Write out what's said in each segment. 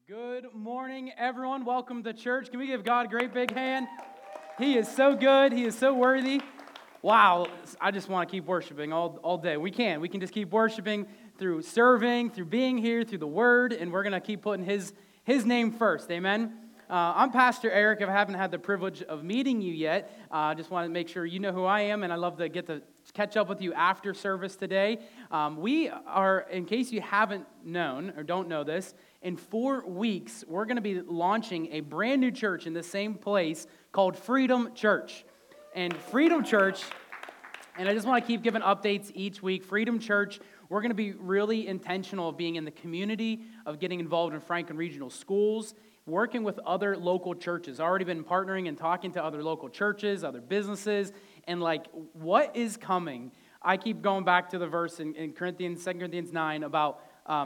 Good morning, everyone. Welcome to church. Can we give God a great big hand? He is so good. He is so worthy. Wow, I just want to keep worshiping all day. We can just keep worshiping through serving, through being here, through the Word, and we're going to keep putting His name first. Amen. I'm Pastor Eric. If I haven't had the privilege of meeting you yet, I just want to make sure you know who I am, and I love to get to catch up with you after service today. We are, in case you haven't known or don't know this, in 4 weeks, we're going to be launching a brand new church in the same place called Freedom Church. And Freedom Church, and I just want to keep giving updates each week. Freedom Church, we're going to be really intentional of being in the community, of getting involved in Franklin Regional Schools, working with other local churches. Already been partnering and talking to other local churches, other businesses, and what is coming? I keep going back to the verse in Corinthians, 2 Corinthians 9 about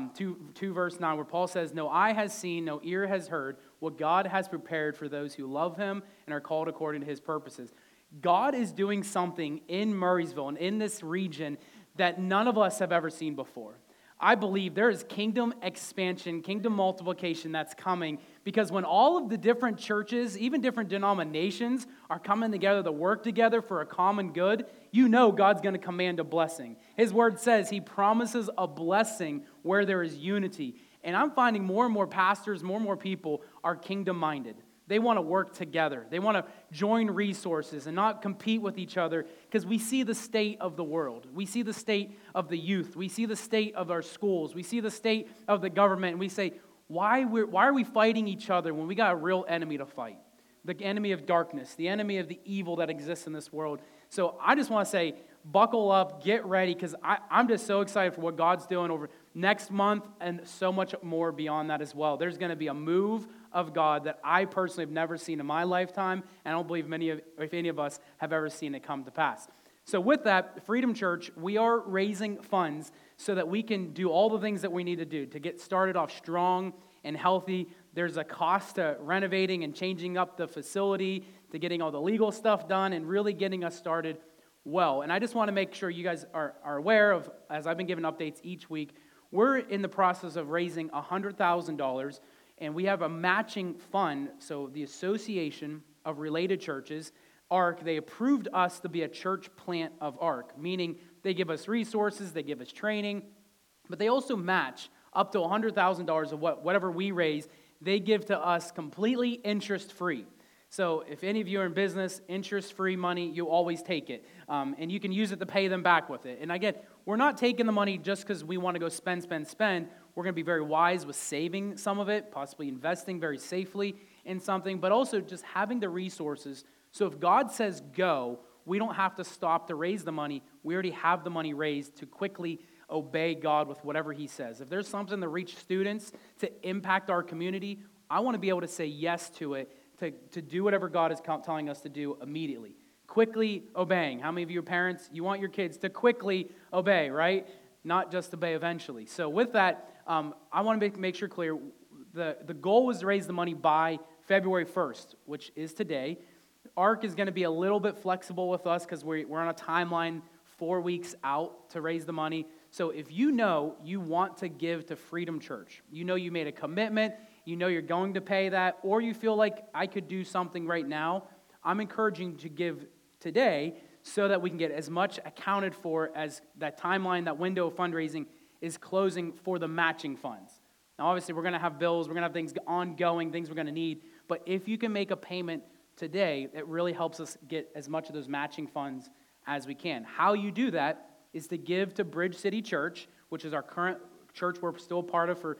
2 verse 9, where Paul says, "No eye has seen, no ear has heard what God has prepared for those who love Him and are called according to His purposes." God is doing something in Murraysville and in this region that none of us have ever seen before. I believe there is kingdom expansion, kingdom multiplication that's coming, because when all of the different churches, even different denominations, are coming together to work together for a common good, you know God's going to command a blessing. His word says He promises a blessing where there is unity. And I'm finding more and more pastors, more and more people are kingdom-minded. They want to work together. They want to join resources and not compete with each other, because we see the state of the world. We see the state of the youth. We see the state of our schools. We see the state of the government. And we say, why are we fighting each other when we got a real enemy to fight? The enemy of darkness, the enemy of the evil that exists in this world. So I just want to say, buckle up, get ready, because I'm just so excited for what God's doing over next month and so much more beyond that as well. There's going to be a move of God that I personally have never seen in my lifetime, and I don't believe if any of us have ever seen it come to pass. So with that, Freedom Church, we are raising funds so that we can do all the things that we need to do to get started off strong and healthy. There's a cost to renovating and changing up the facility, to getting all the legal stuff done, and really getting us started well. And I just want to make sure you guys are aware of, as I've been giving updates each week, we're in the process of raising $100,000, and we have a matching fund. So the Association of Related Churches, ARC, they approved us to be a church plant of ARC, meaning they give us resources, they give us training, but they also match up to $100,000 of whatever we raise. They give to us completely interest-free. So if any of you are in business, interest-free money, you always take it. And you can use it to pay them back with it. And again, we're not taking the money just because we want to go spend. We're going to be very wise with saving some of it, possibly investing very safely in something, but also just having the resources. So if God says go, we don't have to stop to raise the money. We already have the money raised to quickly obey God with whatever He says. If there's something to reach students, to impact our community, I want to be able to say yes to it, to do whatever God is telling us to do immediately. Quickly obeying. How many of you are parents? You want your kids to quickly obey, right? Not just obey eventually. So with that, I want to make sure clear, the goal was to raise the money by February 1st, which is today. ARC is going to be a little bit flexible with us because we're on a timeline 4 weeks out to raise the money. So if you know you want to give to Freedom Church, you know you made a commitment, you know you're going to pay that, or you feel like I could do something right now, I'm encouraging you to give today so that we can get as much accounted for as that timeline, that window of fundraising is closing for the matching funds. Now, obviously, we're going to have bills, we're going to have things ongoing, things we're going to need, but if you can make a payment today, it really helps us get as much of those matching funds as we can. How you do that is to give to Bridge City Church, which is our current church we're still a part of for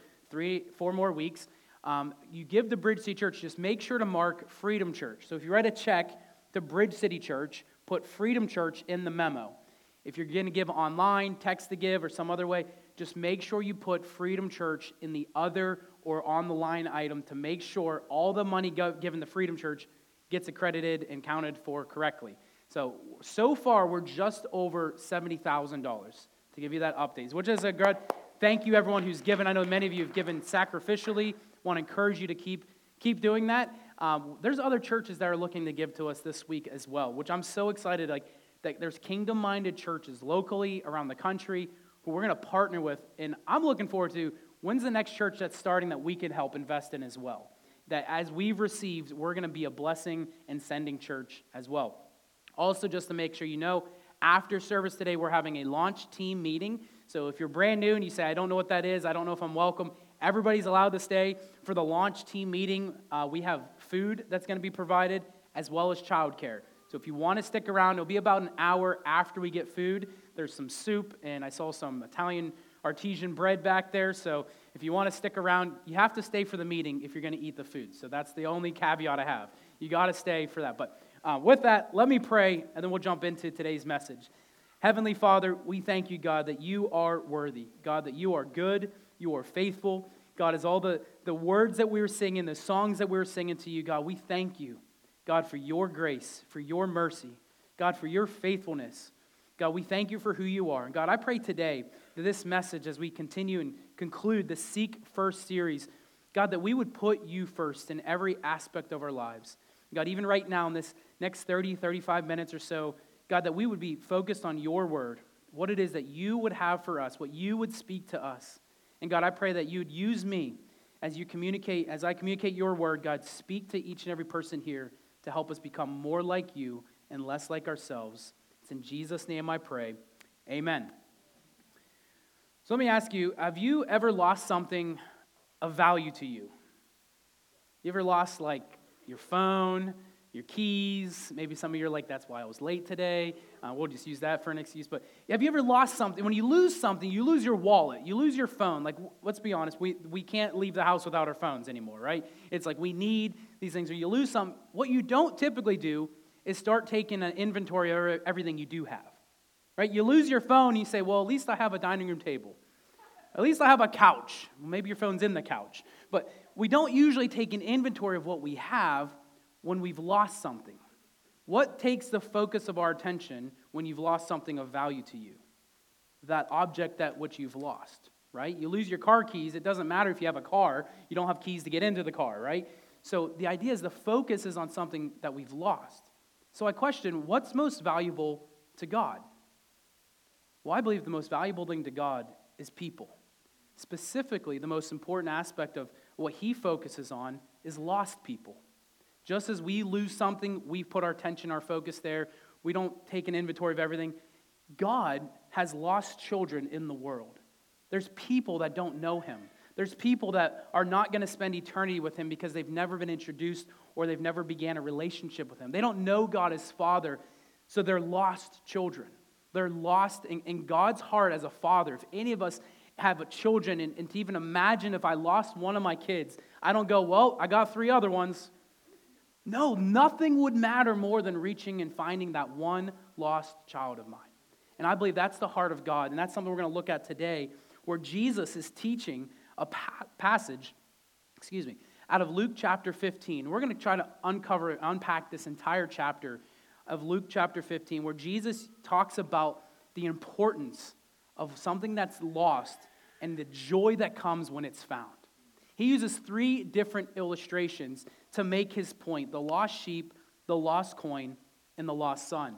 4 more weeks. You give to Bridge City Church, just make sure to mark Freedom Church. So if you write a check to Bridge City Church, put Freedom Church in the memo. If you're going to give online, text to give, or some other way, just make sure you put Freedom Church in the other or on the line item to make sure all the money given to Freedom Church gets accredited and counted for correctly. So far, we're just over $70,000 to give you that update, which is a good. Thank you, everyone who's given. I know many of you have given sacrificially. Want to encourage you to keep doing that. There's other churches that are looking to give to us this week as well, which I'm so excited. That there's kingdom-minded churches locally around the country who we're going to partner with, and I'm looking forward to when's the next church that's starting that we could help invest in as well? That as we've received, we're going to be a blessing and sending church as well. Also, just to make sure you know, after service today, we're having a launch team meeting. So if you're brand new and you say, I don't know what that is, I don't know if I'm welcome, everybody's allowed to stay for the launch team meeting. We have food that's going to be provided as well as childcare. So if you want to stick around, it'll be about an hour after we get food. There's some soup, and I saw some Italian artesian bread back there. So if you want to stick around, you have to stay for the meeting if you're going to eat the food. So that's the only caveat I have. You got to stay for that. But with that, let me pray, and then we'll jump into today's message. Heavenly Father, we thank you, God, that you are worthy. God, that you are good, you are faithful. God, as all the words that we were singing, the songs that we were singing to you, God, we thank you, God, for your grace, for your mercy, God, for your faithfulness. God, we thank you for who you are. And God, I pray today that this message, as we continue and conclude the Seek First series, God, that we would put you first in every aspect of our lives. God, even right now in this next 30, 35 minutes or so, God, that we would be focused on your word, what it is that you would have for us, what you would speak to us. And God, I pray that you would use me as I communicate your word. God, speak to each and every person here to help us become more like you and less like ourselves. It's in Jesus' name I pray. Amen. So let me ask you, have you ever lost something of value to you? You ever lost, like, your phone, your keys? Maybe some of you are like, that's why I was late today. We'll just use that for an excuse. But have you ever lost something? When you lose something, you lose your wallet, you lose your phone. Like, let's be honest, we can't leave the house without our phones anymore, right? It's like we need these things. Or you lose something. What you don't typically do is start taking an inventory of everything you do have, right? You lose your phone, and you say, well, at least I have a dining room table. At least I have a couch. Well, maybe your phone's in the couch. But we don't usually take an inventory of what we have when we've lost something. What takes the focus of our attention when you've lost something of value to you? That object that which you've lost, right? You lose your car keys. It doesn't matter if you have a car. You don't have keys to get into the car, right? So the idea is the focus is on something that we've lost. So I question, what's most valuable to God? Well, I believe the most valuable thing to God is people. Specifically, the most important aspect of what he focuses on is lost people. Just as we lose something, we put our attention, our focus there. We don't take an inventory of everything. God has lost children in the world. There's people that don't know him. There's people that are not going to spend eternity with him because they've never been introduced or they've never began a relationship with him. They don't know God as Father, so they're lost children. They're lost in God's heart as a father. If any of us have children, and to even imagine if I lost one of my kids, I don't go, well, I got 3 other ones. No, nothing would matter more than reaching and finding that one lost child of mine. And I believe that's the heart of God, and that's something we're going to look at today, where Jesus is teaching a passage, out of Luke chapter 15. We're going to try to unpack this entire chapter of Luke chapter 15, where Jesus talks about the importance of something that's lost and the joy that comes when it's found. He uses 3 different illustrations to make his point: the lost sheep, the lost coin, and the lost son.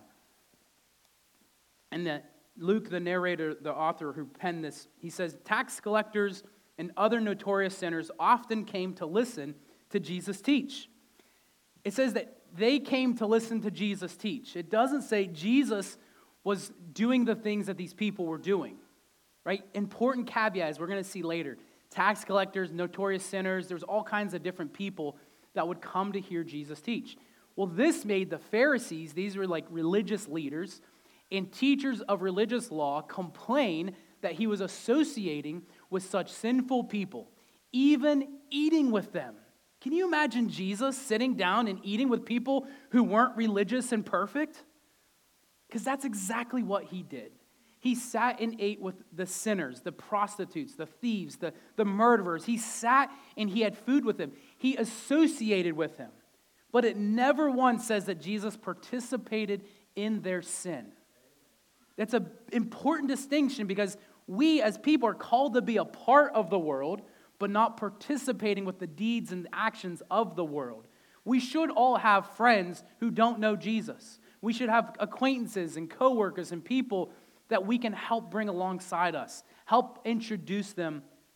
And Luke, the narrator, the author who penned this, he says, tax collectors and other notorious sinners often came to listen to Jesus teach. It says that they came to listen to Jesus teach. It doesn't say Jesus was doing the things that these people were doing, right? Important caveat, as we're going to see later. Tax collectors, notorious sinners, there's all kinds of different people that would come to hear Jesus teach. Well, this made the Pharisees, these were like religious leaders and teachers of religious law, complain that he was associating with such sinful people, even eating with them. Can you imagine Jesus sitting down and eating with people who weren't religious and perfect? Because that's exactly what he did. He sat and ate with the sinners, the prostitutes, the thieves, the murderers. He sat and he had food with them. He associated with them. But it never once says that Jesus participated in their sin. That's an important distinction, because we as people are called to be a part of the world, but not participating with the deeds and actions of the world. We should all have friends who don't know Jesus. We should have acquaintances and coworkers and people that we can help bring alongside us, help introduce them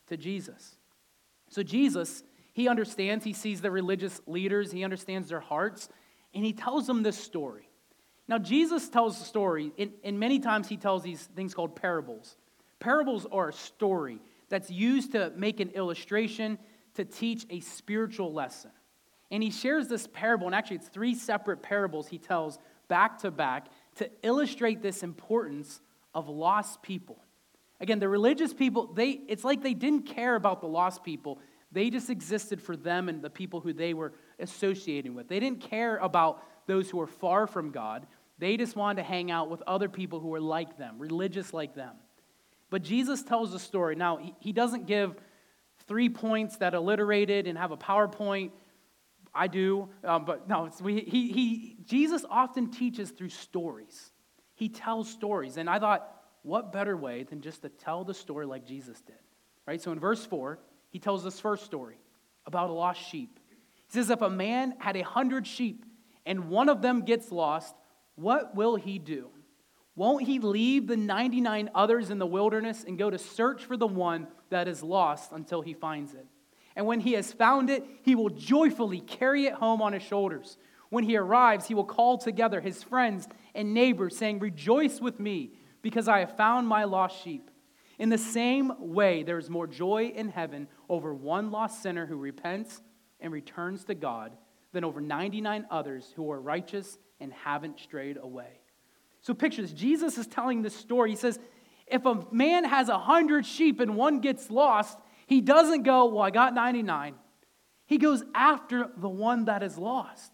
to Jesus. So Jesus, he understands, he sees the religious leaders, he understands their hearts, and he tells them this story. Now, Jesus tells the story, and many times he tells these things called parables. Parables are a story that's used to make an illustration, to teach a spiritual lesson. And he shares this parable, and actually it's 3 separate parables he tells back to back to illustrate this importance of lost people. Again, the religious people, it's like they didn't care about the lost people. They just existed for them and the people who they were associating with. They didn't care about those who were far from God. They just wanted to hang out with other people who were like them, religious like them. But Jesus tells the story. Now, he doesn't give 3 points that alliterated and have a PowerPoint. I do, but no. Jesus often teaches through stories. He tells stories, and I thought, what better way than just to tell the story like Jesus did, right? So in verse 4, he tells this first story about a lost sheep. He says, if a man had 100 sheep and one of them gets lost, what will he do? Won't he leave the 99 others in the wilderness and go to search for the one that is lost until he finds it? And when he has found it, he will joyfully carry it home on his shoulders. When he arrives, he will call together his friends and neighbors, saying, rejoice with me, because I have found my lost sheep. In the same way, there is more joy in heaven over one lost sinner who repents and returns to God than over 99 others who are righteous and haven't strayed away. So picture this. Jesus is telling this story. He says, if a man has 100 sheep and one gets lost, he doesn't go, well, I got 99. He goes after the one that is lost.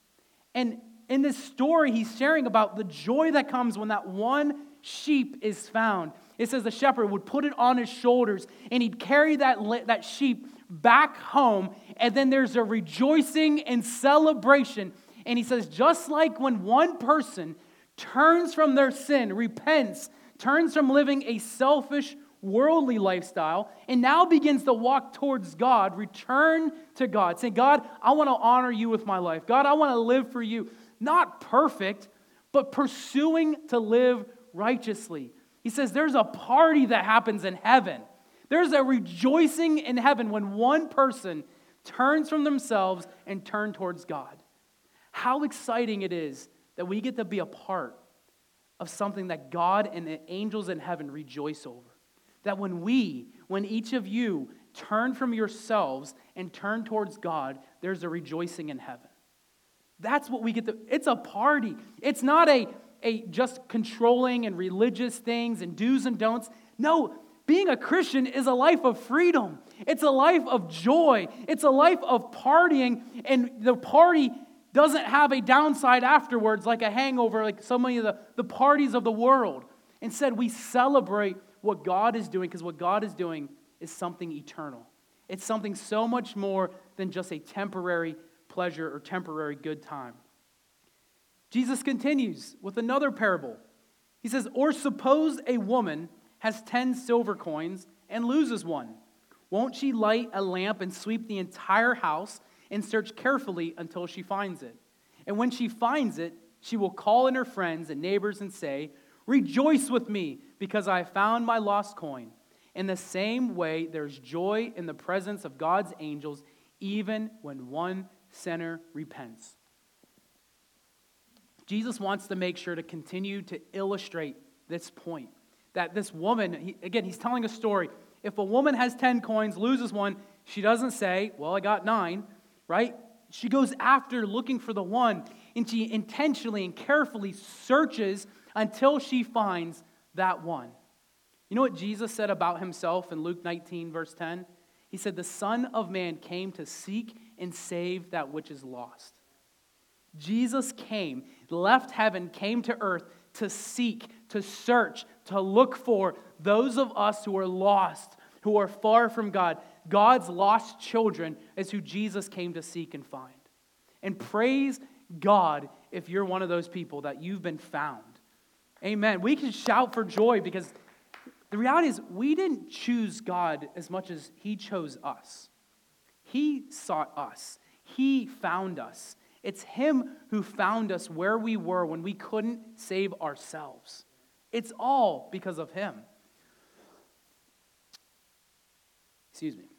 And in this story, he's sharing about the joy that comes when that one sheep is found. It says the shepherd would put it on his shoulders, and he'd carry that sheep back home, and then there's a rejoicing and celebration. And he says, just like when one person turns from their sin, repents, turns from living a selfish, worldly lifestyle, and now begins to walk towards God, return to God, saying, God, I want to honor you with my life. God, I want to live for you. Not perfect, but pursuing to live righteously. He says there's a party that happens in heaven. There's a rejoicing in heaven when one person turns from themselves and turn towards God. How exciting it is that we get to be a part of something that God and the angels in heaven rejoice over. That when each of you turn from yourselves and turn towards God, there's a rejoicing in heaven. That's what we get to, it's a party. It's not a just controlling and religious things and do's and don'ts. No, being a Christian is a life of freedom. It's a life of joy. It's a life of partying, and the party doesn't have a downside afterwards like a hangover, like so many of the parties of the world. Instead, we celebrate what God is doing, because what God is doing is something eternal. It's something so much more than just a temporary pleasure or temporary good time. Jesus continues with another parable. He says, or suppose a woman has 10 silver coins and loses one. Won't she light a lamp and sweep the entire house and search carefully until she finds it? And when she finds it, she will call in her friends and neighbors and say, rejoice with me, because I found my lost coin. In the same way, there's joy in the presence of God's angels, even when one sinner repents. Jesus wants to make sure to continue to illustrate this point. That this woman, he's telling a story. If a woman has 10 coins, loses one, she doesn't say, well, I got 9, right? She goes after looking for the one, and she intentionally and carefully searches until she finds that one. You know what Jesus said about himself in Luke 19, verse 10? He said, the Son of Man came to seek and save that which is lost. Jesus came, left heaven, came to earth to seek, to search, to look for those of us who are lost, who are far from God. God's lost children is who Jesus came to seek and find. And praise God if you're one of those people that you've been found. Amen. We can shout for joy because the reality is we didn't choose God as much as He chose us. He sought us. He found us. It's Him who found us where we were when we couldn't save ourselves. It's all because of Him. Excuse me.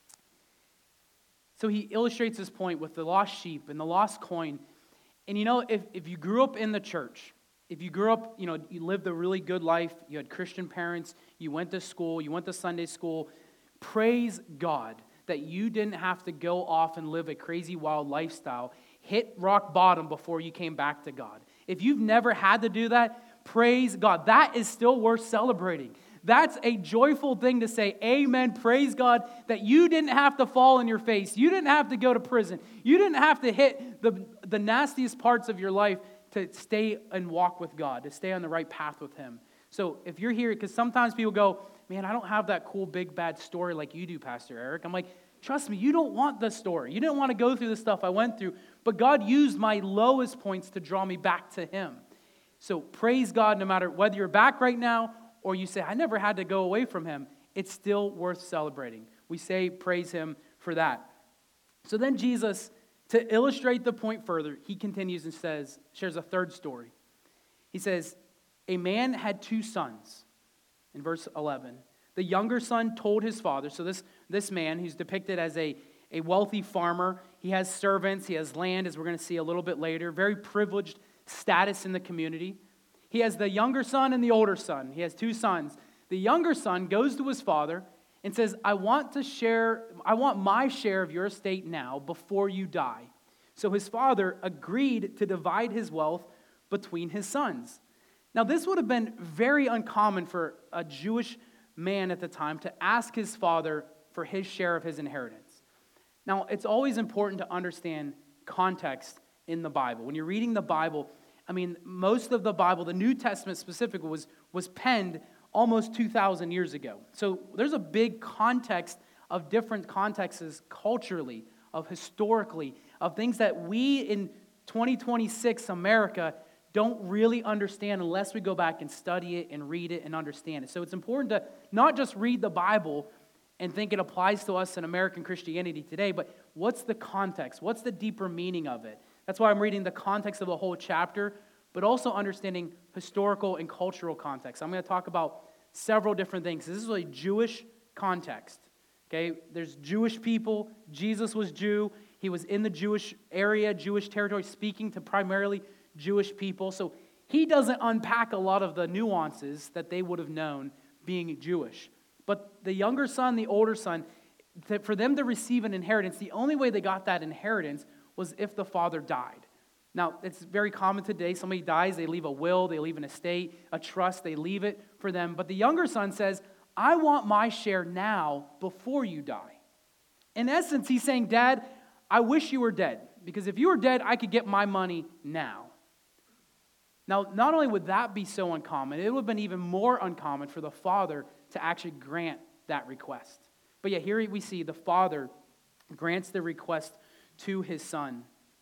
So he illustrates this point with the lost sheep and the lost coin. And if you grew up in the church, if you grew up, you lived a really good life, you had Christian parents, you went to school, you went to Sunday school, praise God that you didn't have to go off and live a crazy wild lifestyle, hit rock bottom before you came back to God. If you've never had to do that, praise God. That is still worth celebrating. That's a joyful thing to say, amen, praise God, that you didn't have to fall on your face. You didn't have to go to prison. You didn't have to hit the nastiest parts of your life to stay and walk with God, to stay on the right path with Him. So if you're here, because sometimes people go, man, I don't have that cool, big, bad story like you do, Pastor Eric. I'm like, trust me, you don't want the story. You didn't want to go through the stuff I went through, but God used my lowest points to draw me back to Him. So praise God no matter whether you're back right now or you say, I never had to go away from Him, it's still worth celebrating. We say praise Him for that. So then Jesus, to illustrate the point further, he continues and shares a third story. He says, a man had 2 sons. In verse 11, the younger son told his father, so this man who's depicted as a wealthy farmer, he has servants, he has land, as we're going to see a little bit later, very privileged status in the community. He has the younger son and the older son. He has 2 sons. The younger son goes to his father and says, I want my share of your estate now before you die. So his father agreed to divide his wealth between his sons. Now this would have been very uncommon for a Jewish man at the time to ask his father for his share of his inheritance. Now it's always important to understand context in the Bible. When you're reading the Bible, most of the Bible, the New Testament specifically, was penned almost 2,000 years ago. So there's a big context of different contexts culturally, of historically, of things that we in 2026 America don't really understand unless we go back and study it and read it and understand it. So it's important to not just read the Bible and think it applies to us in American Christianity today, but what's the context? What's the deeper meaning of it? That's why I'm reading the context of the whole chapter, but also understanding historical and cultural context. I'm going to talk about several different things. This is a Jewish context. Okay, there's Jewish people. Jesus was Jew. He was in the Jewish area, Jewish territory, speaking to primarily Jewish people. So he doesn't unpack a lot of the nuances that they would have known being Jewish. But the younger son, the older son, for them to receive an inheritance, the only way they got that inheritance was if the father died. Now, it's very common today. Somebody dies, they leave a will, they leave an estate, a trust, they leave it for them. But the younger son says, I want my share now before you die. In essence, he's saying, Dad, I wish you were dead, because if you were dead, I could get my money now. Now, not only would that be so uncommon, it would have been even more uncommon for the father to actually grant that request. But yet here we see the father grants the request to his son.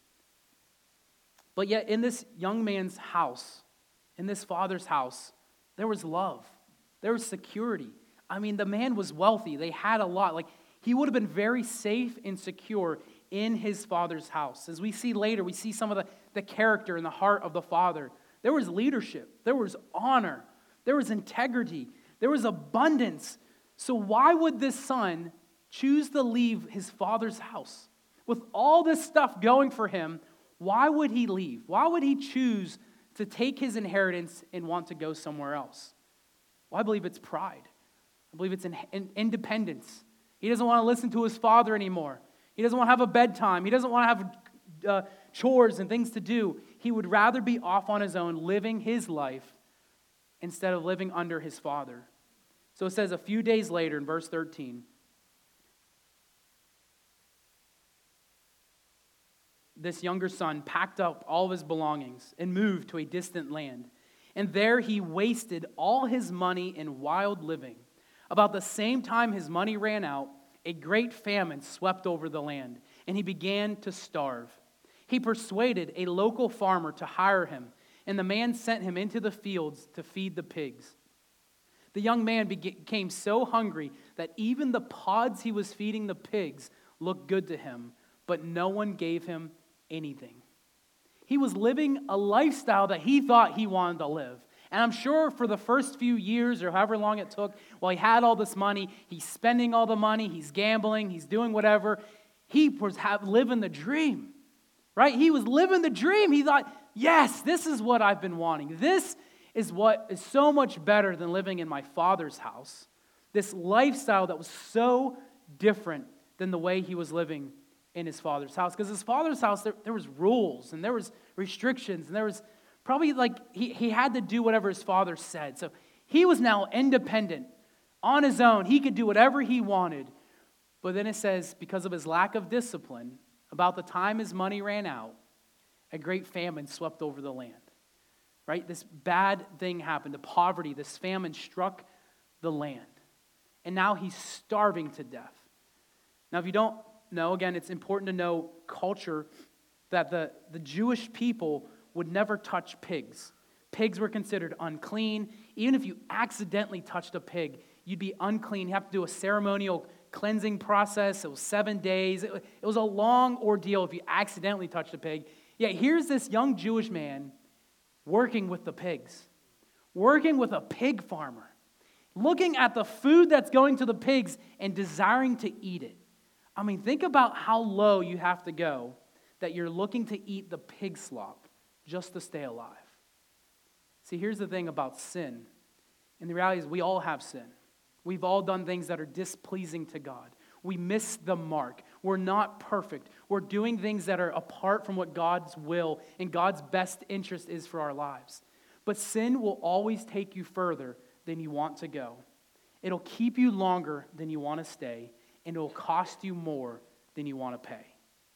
But yet in this young man's house, in this father's house, there was love. There was security. The man was wealthy. They had a lot. He would have been very safe and secure in his father's house. As we see later, we see some of the character and the heart of the father. There was leadership. There was honor. There was integrity. There was abundance. So why would this son choose to leave his father's house? With all this stuff going for him, why would he leave? Why would he choose to take his inheritance and want to go somewhere else? Well, I believe it's pride. I believe it's independence. He doesn't want to listen to his father anymore. He doesn't want to have a bedtime. He doesn't want to have chores and things to do. He would rather be off on his own, living his life, instead of living under his father. So it says a few days later in verse 13, this younger son packed up all of his belongings and moved to a distant land. And there he wasted all his money in wild living. About the same time his money ran out, a great famine swept over the land, and he began to starve. He persuaded a local farmer to hire him, and the man sent him into the fields to feed the pigs. The young man became so hungry that even the pods he was feeding the pigs looked good to him, but no one gave him anything. He was living a lifestyle that he thought he wanted to live. And I'm sure for the first few years or however long it took, while he had all this money, he's spending all the money, he's gambling, he's doing whatever. He was living the dream, right? He was living the dream. He thought, yes, this is what I've been wanting. This is what is so much better than living in my father's house. This lifestyle that was so different than the way he was living in his father's house. Because his father's house, there was rules and there was restrictions and there was probably like he had to do whatever his father said. So he was now independent, on his own. He could do whatever he wanted. But then it says, because of his lack of discipline, about the time his money ran out, a great famine swept over the land. Right? This bad thing happened. The poverty, this famine struck the land. And now he's starving to death. Now, if you don't know, again, it's important to know culture, that the Jewish people would never touch pigs. Pigs were considered unclean. Even if you accidentally touched a pig, you'd be unclean. You have to do a ceremonial cleansing process. It was 7 days. It was a long ordeal if you accidentally touched a pig. Yet here's this young Jewish man working with the pigs, working with a pig farmer, looking at the food that's going to the pigs and desiring to eat it. I mean, think about how low you have to go that you're looking to eat the pig slop just to stay alive. See, here's the thing about sin. And the reality is we all have sin. We've all done things that are displeasing to God. We miss the mark. We're not perfect. We're doing things that are apart from what God's will and God's best interest is for our lives. But sin will always take you further than you want to go. It'll keep you longer than you want to stay, and it'll cost you more than you want to pay.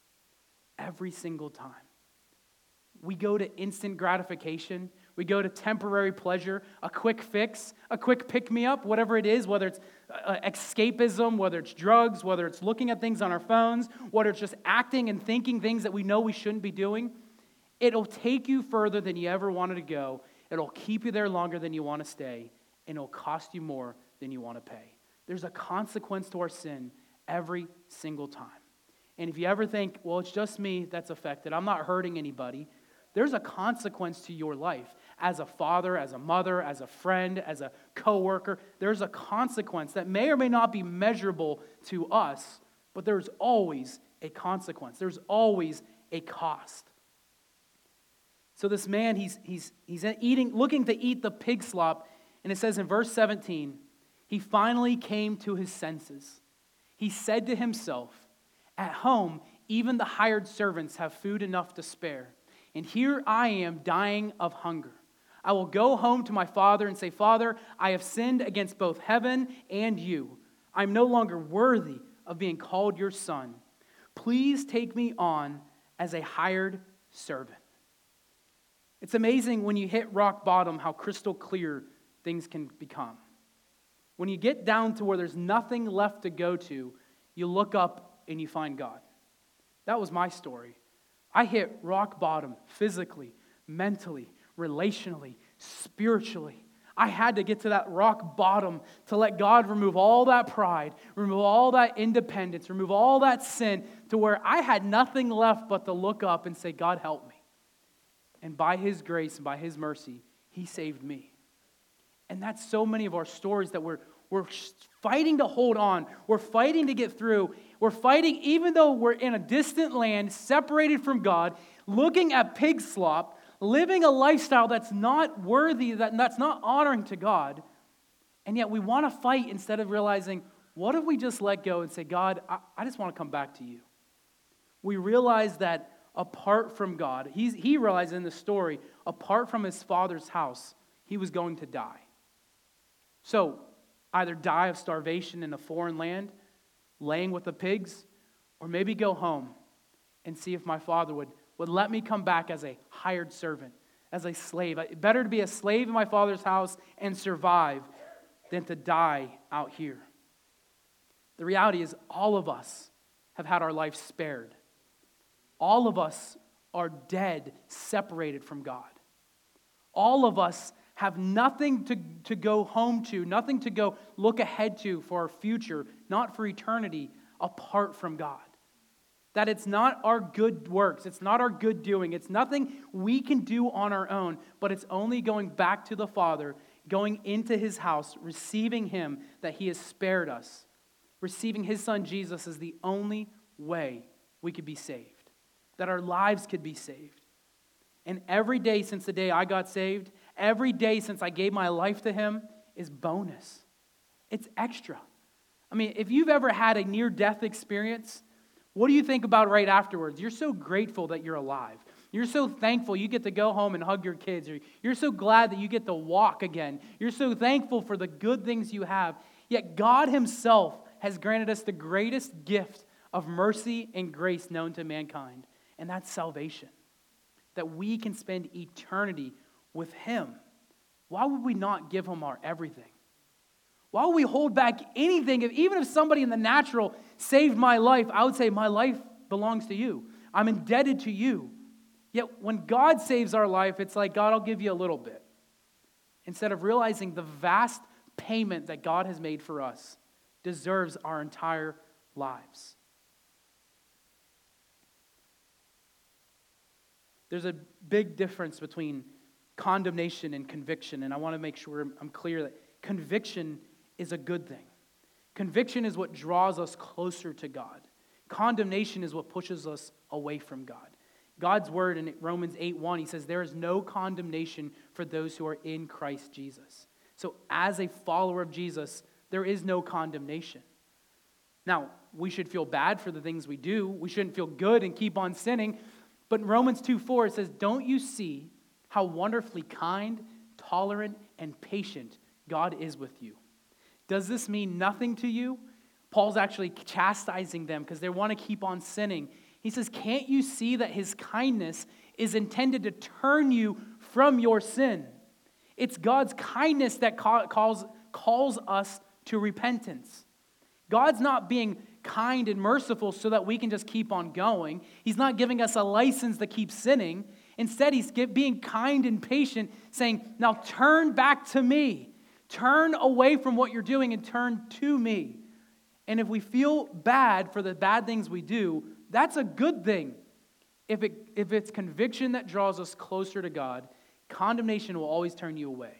Every single time. We go to instant gratification. We go to temporary pleasure, a quick fix, a quick pick-me-up, whatever it is, whether it's escapism, whether it's drugs, whether it's looking at things on our phones, whether it's just acting and thinking things that we know we shouldn't be doing. It'll take you further than you ever wanted to go. It'll keep you there longer than you want to stay, and it'll cost you more than you want to pay. There's a consequence to our sin every single time. And if you ever think, well, it's just me that's affected, I'm not hurting anybody, there's a consequence to your life. As a father, as a mother, as a friend, as a coworker, there's a consequence that may or may not be measurable to us, but there's always a consequence. There's always a cost. So this man, he's looking to eat the pig slop, and it says in verse 17, he finally came to his senses. He said to himself, "At home, even the hired servants have food enough to spare. And here I am dying of hunger. I will go home to my father and say, 'Father, I have sinned against both heaven and you. I am no longer worthy of being called your son. Please take me on as a hired servant.'" It's amazing when you hit rock bottom how crystal clear things can become. When you get down to where there's nothing left to go to, you look up and you find God. That was my story. I hit rock bottom physically, mentally, relationally, spiritually. I had to get to that rock bottom to let God remove all that pride, remove all that independence, remove all that sin to where I had nothing left but to look up and say, "God, help me." And by His grace and by His mercy, He saved me. And that's so many of our stories that we're fighting to hold on. We're fighting to get through. We're fighting even though we're in a distant land, separated from God, looking at pig slop, living a lifestyle that's not worthy, that's not honoring to God. And yet we want to fight instead of realizing, what if we just let go and say, "God, I just want to come back to you." We realize that apart from God, he realized in the story, apart from his father's house, he was going to die. So, either die of starvation in a foreign land, laying with the pigs, or maybe go home and see if my father would let me come back as a hired servant, as a slave. Better to be a slave in my father's house and survive than to die out here. The reality is all of us have had our life spared. All of us are dead, separated from God. All of us have nothing to go home to, nothing to go look ahead to for our future, not for eternity, apart from God. That it's not our good works, it's not our good doing, it's nothing we can do on our own, but it's only going back to the Father, going into His house, receiving Him, that He has spared us. Receiving His Son Jesus is the only way we could be saved, that our lives could be saved. And every day since the day I got saved, every day since I gave my life to Him is bonus. It's extra. I mean, if you've ever had a near-death experience, what do you think about right afterwards? You're so grateful that you're alive. You're so thankful you get to go home and hug your kids. Or you're so glad that you get to walk again. You're so thankful for the good things you have. Yet God Himself has granted us the greatest gift of mercy and grace known to mankind, and that's salvation. That we can spend eternity with Him. Why would we not give Him our everything? Why would we hold back anything? Even if somebody in the natural saved my life, I would say my life belongs to you. I'm indebted to you. Yet when God saves our life, it's like, God, I'll give you a little bit. Instead of realizing the vast payment that God has made for us deserves our entire lives. There's a big difference between condemnation and conviction, and I want to make sure I'm clear that conviction is a good thing. Conviction is what draws us closer to God. Condemnation is what pushes us away from God. God's word in Romans 8:1, He says, there is no condemnation for those who are in Christ Jesus. So as a follower of Jesus, there is no condemnation. Now, we should feel bad for the things we do. We shouldn't feel good and keep on sinning. But in Romans 2:4, it says, don't you see how wonderfully kind, tolerant, and patient God is with you? Does this mean nothing to you? Paul's actually chastising them because they want to keep on sinning. He says, can't you see that His kindness is intended to turn you from your sin? It's God's kindness that calls us to repentance. God's not being kind and merciful so that we can just keep on going. He's not giving us a license to keep sinning. Instead, He's being kind and patient, saying, now turn back to me. Turn away from what you're doing and turn to me. And if we feel bad for the bad things we do, that's a good thing. If it's conviction that draws us closer to God, condemnation will always turn you away.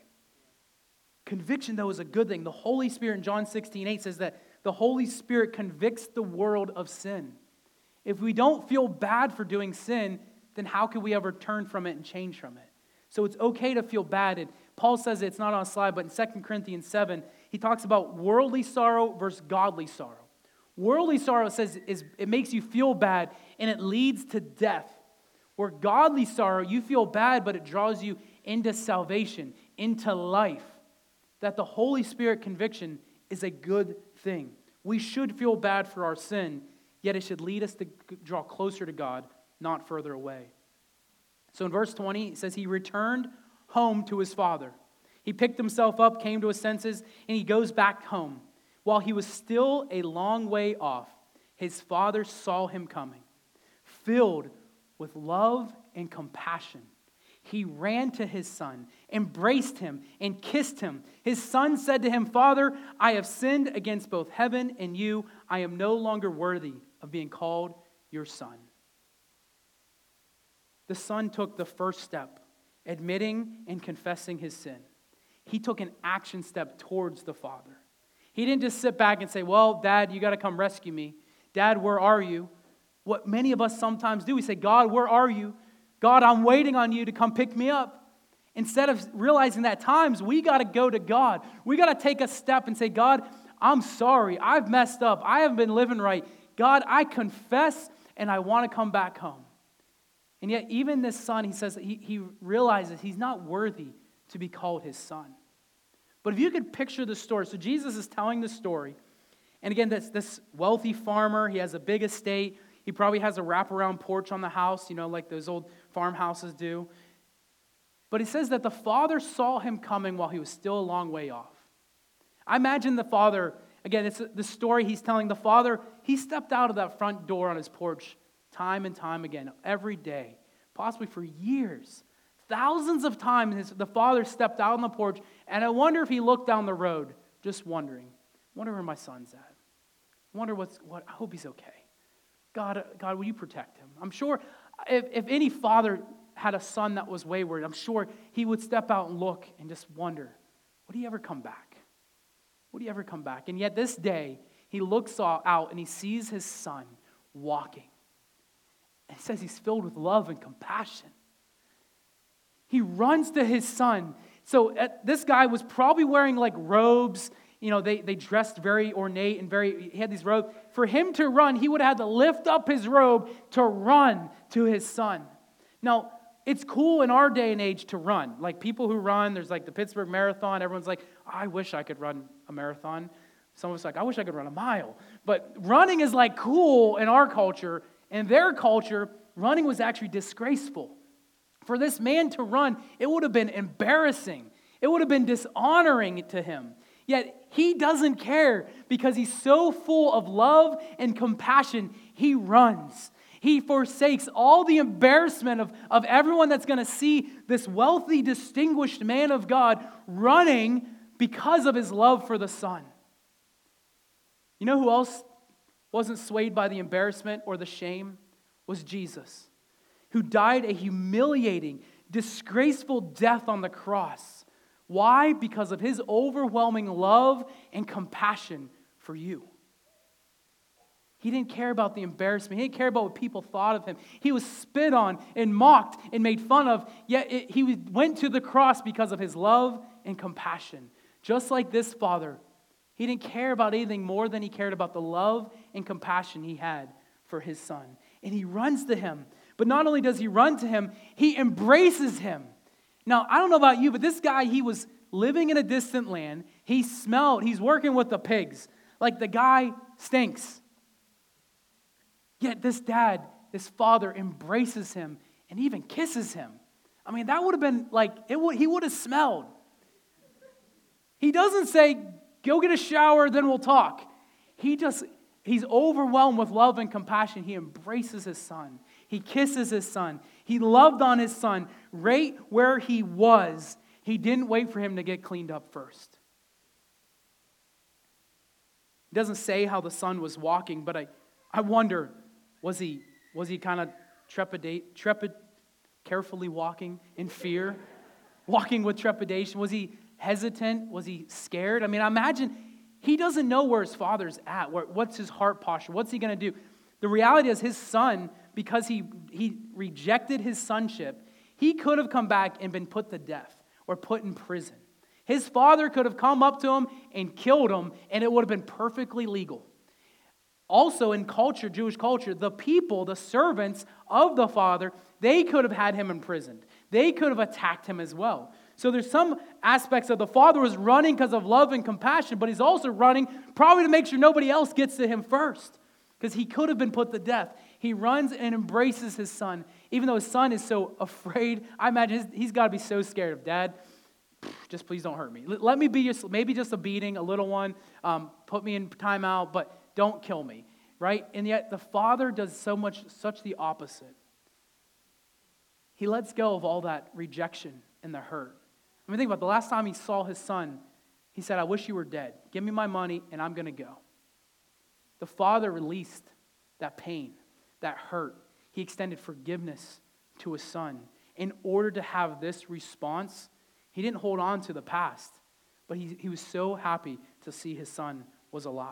Conviction, though, is a good thing. The Holy Spirit in John 16:8 says that the Holy Spirit convicts the world of sin. If we don't feel bad for doing sin, then how can we ever turn from it and change from it? So it's okay to feel bad. And Paul says it's not on a slide, but in 2 Corinthians 7, he talks about worldly sorrow versus godly sorrow. Worldly sorrow says it makes you feel bad and it leads to death. Where godly sorrow, you feel bad, but it draws you into salvation, into life. That the Holy Spirit conviction is a good thing. We should feel bad for our sin, yet it should lead us to draw closer to God, not further away. So in verse 20, it says he returned home to his father. He picked himself up, came to his senses, and he goes back home. While he was still a long way off, his father saw him coming. Filled with love and compassion, he ran to his son, embraced him, and kissed him. His son said to him, "Father, I have sinned against both heaven and you. I am no longer worthy of being called your son." The son took the first step, admitting and confessing his sin. He took an action step towards the father. He didn't just sit back and say, "Well, Dad, you got to come rescue me. Dad, where are you?" What many of us sometimes do, we say, "God, where are you? God, I'm waiting on you to come pick me up." Instead of realizing that at times we got to go to God. We got to take a step and say, "God, I'm sorry. I've messed up. I haven't been living right. God, I confess and I want to come back home." And yet even this son, he says, he realizes he's not worthy to be called his son. But if you could picture the story, so Jesus is telling the story. And again, this wealthy farmer, he has a big estate. He probably has a wraparound porch on the house, like those old farmhouses do. But he says that the father saw him coming while he was still a long way off. I imagine the father, again, it's the story he's telling. The father, he stepped out of that front door on his porch time and time again, every day, possibly for years. Thousands of times the father stepped out on the porch, and I wonder if he looked down the road, just wondering, wonder where my son's at. Wonder I hope he's okay. God, will you protect him? I'm sure if any father had a son that was wayward, I'm sure he would step out and look and just wonder, would he ever come back? Would he ever come back? And yet this day, he looks out and he sees his son walking. And it says he's filled with love and compassion. He runs to his son. So this guy was probably wearing like robes. You know, they dressed very ornate and he had these robes. For him to run, he would have had to lift up his robe to run to his son. Now, it's cool in our day and age to run. Like people who run, there's like the Pittsburgh Marathon. Everyone's like, I wish I could run a marathon. Some of us are like, I wish I could run a mile. But running is like cool in our culture. In their culture, running was actually disgraceful. For this man to run, it would have been embarrassing. It would have been dishonoring to him. Yet he doesn't care because he's so full of love and compassion, he runs. He forsakes all the embarrassment of everyone that's going to see this wealthy, distinguished man of God running because of his love for the Son. You know who else wasn't swayed by the embarrassment or the shame? Was Jesus, who died a humiliating, disgraceful death on the cross. Why? Because of his overwhelming love and compassion for you. He didn't care about the embarrassment. He didn't care about what people thought of him. He was spit on and mocked and made fun of, yet he went to the cross because of his love and compassion. Just like this father, he didn't care about anything more than he cared about the love and compassion he had for his son. And he runs to him. But not only does he run to him, he embraces him. Now, I don't know about you, but this guy, he was living in a distant land. He's working with the pigs. Like the guy stinks. Yet this father embraces him and even kisses him. I mean, that would have been like, he would have smelled. He doesn't say, go get a shower, then we'll talk. He's overwhelmed with love and compassion. He embraces his son. He kisses his son. He loved on his son right where he was. He didn't wait for him to get cleaned up first. It doesn't say how the son was walking, but I wonder, was he kind of carefully walking in fear? Walking with trepidation? Was he hesitant? Was he scared? I mean, I imagine he doesn't know where his father's at. What's his heart posture? What's he going to do? The reality is his son, because he rejected his sonship, he could have come back and been put to death or put in prison. His father could have come up to him and killed him, and it would have been perfectly legal. Also in culture, Jewish culture, the people, the servants of the father, they could have had him imprisoned. They could have attacked him as well. So there's some aspects of the father was running because of love and compassion, but he's also running probably to make sure nobody else gets to him first, because he could have been put to death. He runs and embraces his son, even though his son is so afraid. I imagine he's got to be so scared of, Dad, just please don't hurt me. Let me be maybe just a beating, a little one. Put me in timeout, but don't kill me, right? And yet the father does such the opposite. He lets go of all that rejection and the hurt. I mean, think about it. The last time he saw his son, he said, I wish you were dead. Give me my money and I'm going to go. The father released that pain, that hurt. He extended forgiveness to his son. In order to have this response, he didn't hold on to the past, but he was so happy to see his son was alive.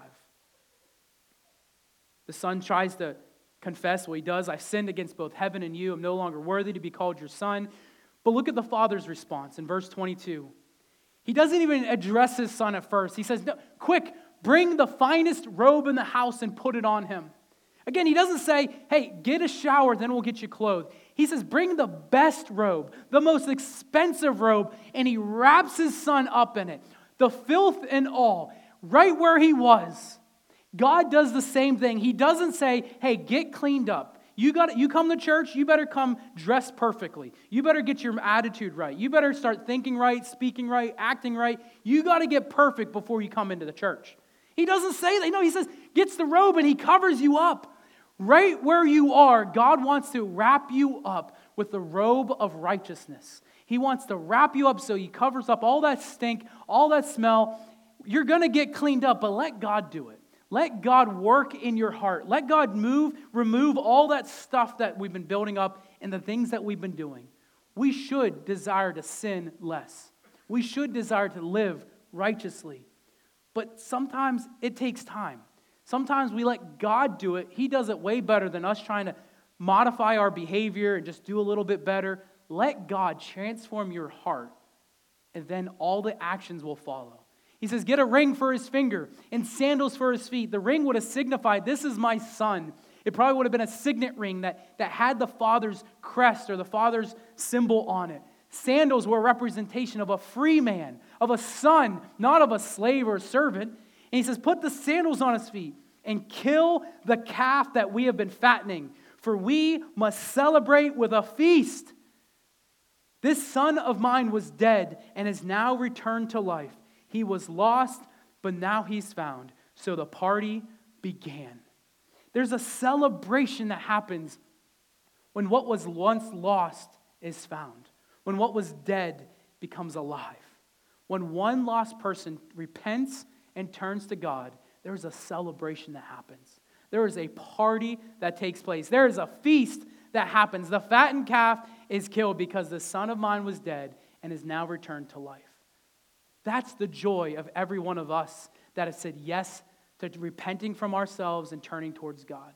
The son tries to confess what he does. I've sinned against both heaven and you. I'm no longer worthy to be called your son. But look at the father's response in verse 22. He doesn't even address his son at first. He says, no, quick, bring the finest robe in the house and put it on him. Again, he doesn't say, hey, get a shower, then we'll get you clothed. He says, bring the best robe, the most expensive robe, and he wraps his son up in it. The filth and all, right where he was. God does the same thing. He doesn't say, hey, get cleaned up. You come to church, you better come dressed perfectly. You better get your attitude right. You better start thinking right, speaking right, acting right. You got to get perfect before you come into the church. He doesn't say that. No, he says, gets the robe and he covers you up. Right where you are, God wants to wrap you up with the robe of righteousness. He wants to wrap you up so he covers up all that stink, all that smell. You're going to get cleaned up, but let God do it. Let God work in your heart. Let God remove all that stuff that we've been building up and the things that we've been doing. We should desire to sin less. We should desire to live righteously. But sometimes it takes time. Sometimes we let God do it. He does it way better than us trying to modify our behavior and just do a little bit better. Let God transform your heart, and then all the actions will follow. He says, get a ring for his finger and sandals for his feet. The ring would have signified, this is my son. It probably would have been a signet ring that had the father's crest or the father's symbol on it. Sandals were a representation of a free man, of a son, not of a slave or a servant. And he says, put the sandals on his feet and kill the calf that we have been fattening, for we must celebrate with a feast. This son of mine was dead and is now returned to life. He was lost, but now he's found. So the party began. There's a celebration that happens when what was once lost is found. When what was dead becomes alive. When one lost person repents and turns to God, there is a celebration that happens. There is a party that takes place. There is a feast that happens. The fattened calf is killed because the son of mine was dead and is now returned to life. That's the joy of every one of us that has said yes to repenting from ourselves and turning towards God.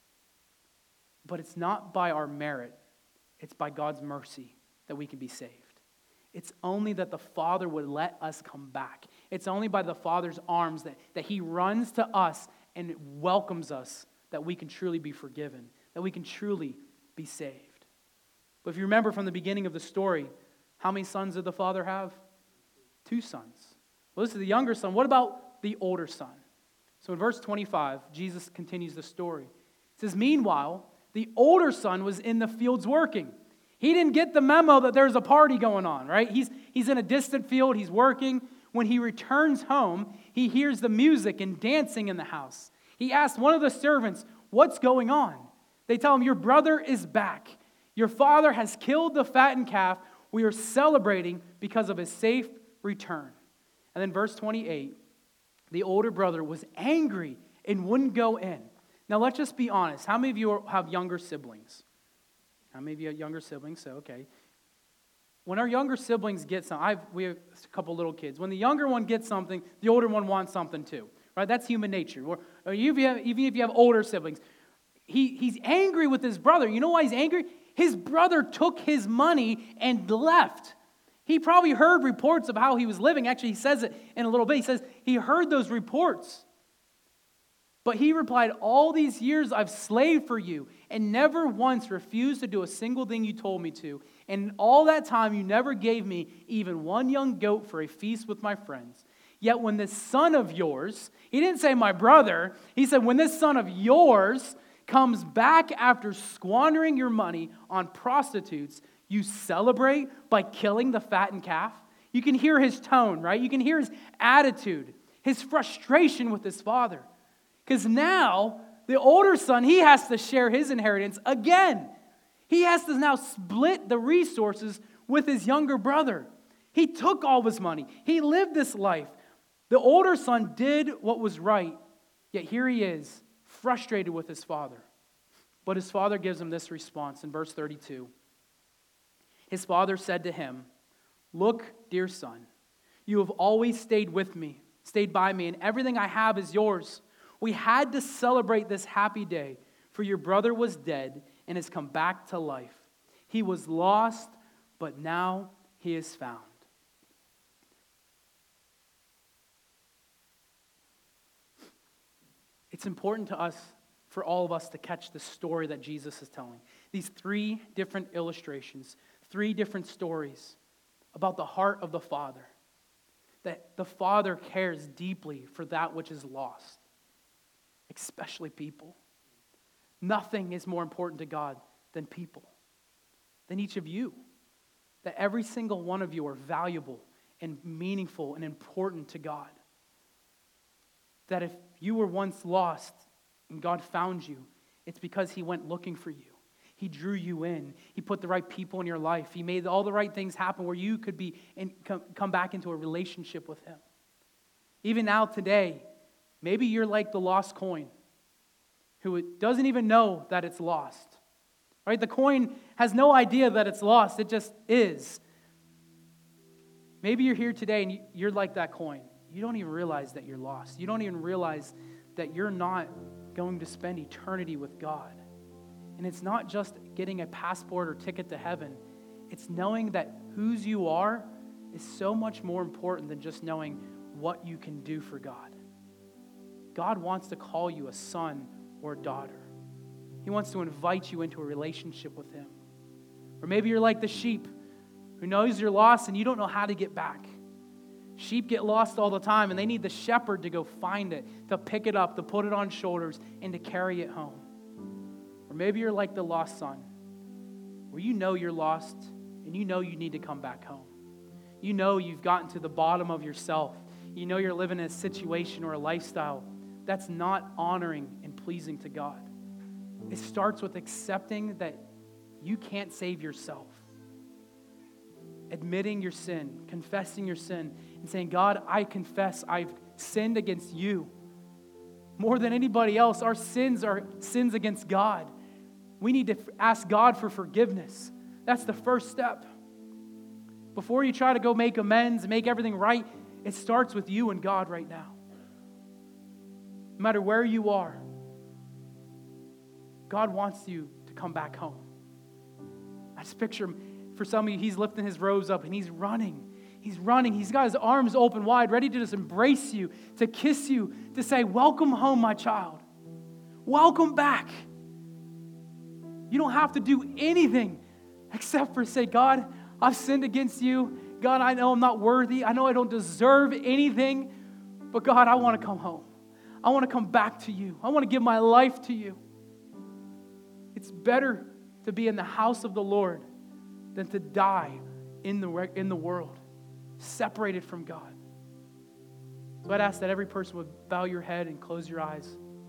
But it's not by our merit. It's by God's mercy that we can be saved. It's only that the Father would let us come back. It's only by the Father's arms that He runs to us and welcomes us that we can truly be forgiven, that we can truly be saved. But if you remember from the beginning of the story, how many sons did the Father have? 2 sons. Well, this is the younger son. What about the older son? So in verse 25, Jesus continues the story. It says, meanwhile, the older son was in the fields working. He didn't get the memo that there's a party going on, right? He's in a distant field. He's working. When he returns home, he hears the music and dancing in the house. He asks one of the servants, what's going on? They tell him, your brother is back. Your father has killed the fattened calf. We are celebrating because of his safe return. And then verse 28, the older brother was angry and wouldn't go in. Now let's just be honest. How many of you have younger siblings? How many of you have younger siblings? So, okay. When our younger siblings get something, we have a couple little kids. When the younger one gets something, the older one wants something too. Right? That's human nature. Or even if you have older siblings, he's angry with his brother. You know why he's angry? His brother took his money and left. He probably heard reports of how he was living. Actually, he says it in a little bit. He says he heard those reports. But he replied, all these years I've slaved for you and never once refused to do a single thing you told me to. And all that time you never gave me even one young goat for a feast with my friends. Yet when this son of yours, he didn't say my brother, he said when this son of yours comes back after squandering your money on prostitutes, you celebrate by killing the fattened calf? You can hear his tone, right? You can hear his attitude, his frustration with his father. Because now, the older son, he has to share his inheritance again. He has to now split the resources with his younger brother. He took all of his money. He lived this life. The older son did what was right, yet here he is, frustrated with his father. But his father gives him this response in verse 32. His father said to him, look, dear son, you have always stayed by me, and everything I have is yours. We had to celebrate this happy day, for your brother was dead and has come back to life. He was lost, but now he is found. It's important to us, for all of us, to catch the story that Jesus is telling. These 3 different illustrations, 3 different stories about the heart of the Father. That the Father cares deeply for that which is lost, especially people. Nothing is more important to God than people, than each of you. That every single one of you are valuable and meaningful and important to God. That if you were once lost and God found you, it's because He went looking for you. He drew you in. He put the right people in your life. He made all the right things happen where you could be and come back into a relationship with Him. Even now today, Maybe you're like the lost coin who doesn't even know that it's lost. Right? The coin has no idea that it's lost. It just is. Maybe you're here today and you're like that coin. You don't even realize that you're lost. You don't even realize that you're not going to spend eternity with God. And it's not just getting a passport or ticket to heaven. It's knowing that whose you are is so much more important than just knowing what you can do for God. God wants to call you a son or a daughter. He wants to invite you into a relationship with Him. Or maybe you're like the sheep who knows you're lost and you don't know how to get back. Sheep get lost all the time and they need the shepherd to go find it, to pick it up, to put it on shoulders, and to carry it home. Or maybe you're like the lost son, where you know you're lost and you know you need to come back home. You know you've gotten to the bottom of yourself. You know you're living in a situation or a lifestyle that's not honoring and pleasing to God. It starts with accepting that you can't save yourself. Admitting your sin, confessing your sin, and saying, God, I confess I've sinned against you. More than anybody else, our sins are sins against God. We need to ask God for forgiveness. That's the first step. Before you try to go make amends, make everything right, it starts with you and God right now. No matter where you are, God wants you to come back home. I just picture him. For some of you, he's lifting his robes up and he's running. He's running. He's got his arms open wide, ready to just embrace you, to kiss you, to say, welcome home, my child. Welcome back. You don't have to do anything except for say, God, I've sinned against you. God, I know I'm not worthy. I know I don't deserve anything. But God, I want to come home. I want to come back to you. I want to give my life to you. It's better to be in the house of the Lord than to die in the world, separated from God. So I'd ask that every person would bow your head and close your eyes.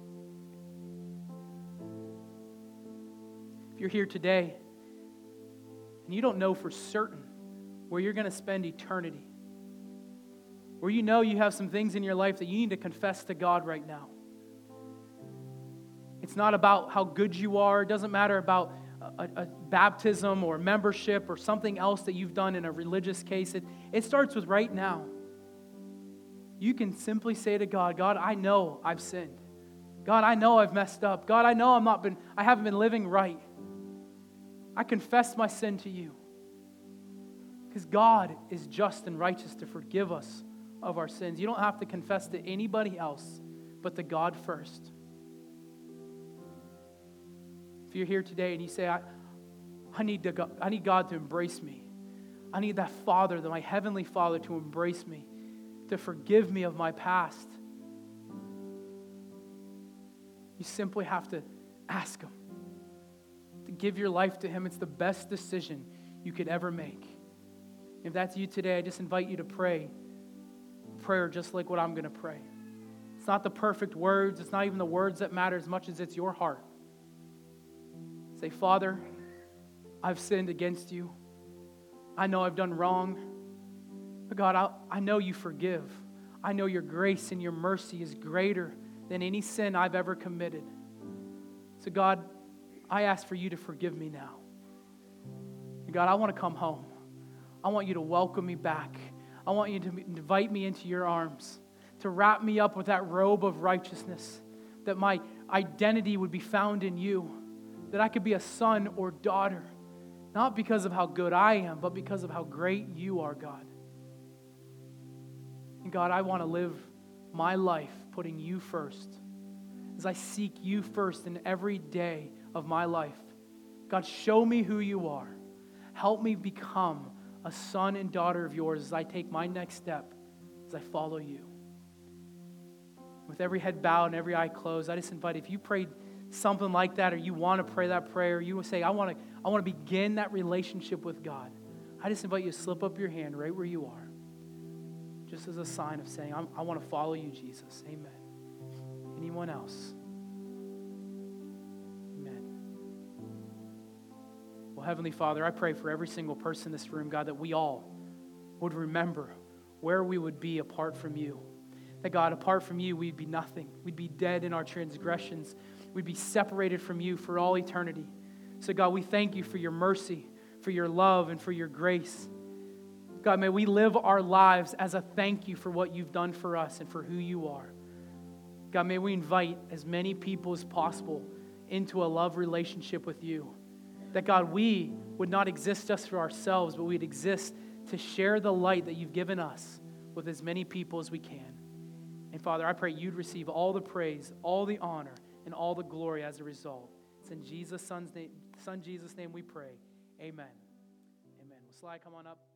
If you're here today and you don't know for certain where you're going to spend eternity, where you know you have some things in your life that you need to confess to God right now. It's not about how good you are. It doesn't matter about a baptism or membership or something else that you've done in a religious case. It starts with right now. You can simply say to God, God, I know I've sinned. God, I know I've messed up. God, I know I haven't been living right. I confess my sin to you. Because God is just and righteous to forgive us of our sins. You don't have to confess to anybody else but to God first. If you're here today and you say, I need God to embrace me. I need that Father, my Heavenly Father, to embrace me, to forgive me of my past. You simply have to ask Him, to give your life to Him. It's the best decision you could ever make. If that's you today, I just invite you to pray a prayer just like what I'm going to pray. It's not the perfect words. It's not even the words that matter as much as it's your heart. Say, Father, I've sinned against you. I know I've done wrong. But God, I know you forgive. I know your grace and your mercy is greater than any sin I've ever committed. So God, I ask for you to forgive me now. And God, I want to come home. I want you to welcome me back. I want you to invite me into your arms, to wrap me up with that robe of righteousness, that my identity would be found in you, that I could be a son or daughter, not because of how good I am, but because of how great you are, God. And God, I want to live my life putting you first, as I seek you first in every day of my life. God, show me who you are. Help me become a son and daughter of yours as I take my next step, as I follow you. With every head bowed and every eye closed, I just invite, if you prayed something like that, or you want to pray that prayer, you will say, I want to begin that relationship with God. I just invite you to slip up your hand right where you are, just as a sign of saying, I want to follow you, Jesus. Amen. Anyone else? Well, Heavenly Father, I pray for every single person in this room, God, that we all would remember where we would be apart from you. That God, apart from you, we'd be nothing. We'd be dead in our transgressions. We'd be separated from you for all eternity. So God, we thank you for your mercy, for your love, and for your grace. God, may we live our lives as a thank you for what you've done for us and for who you are. God, may we invite as many people as possible into a love relationship with you. That God, we would not exist just for ourselves, but we'd exist to share the light that you've given us with as many people as we can. And Father, I pray you'd receive all the praise, all the honor, and all the glory as a result. It's in Jesus' Son Jesus' name we pray. Amen. Amen. Will Sly come on up?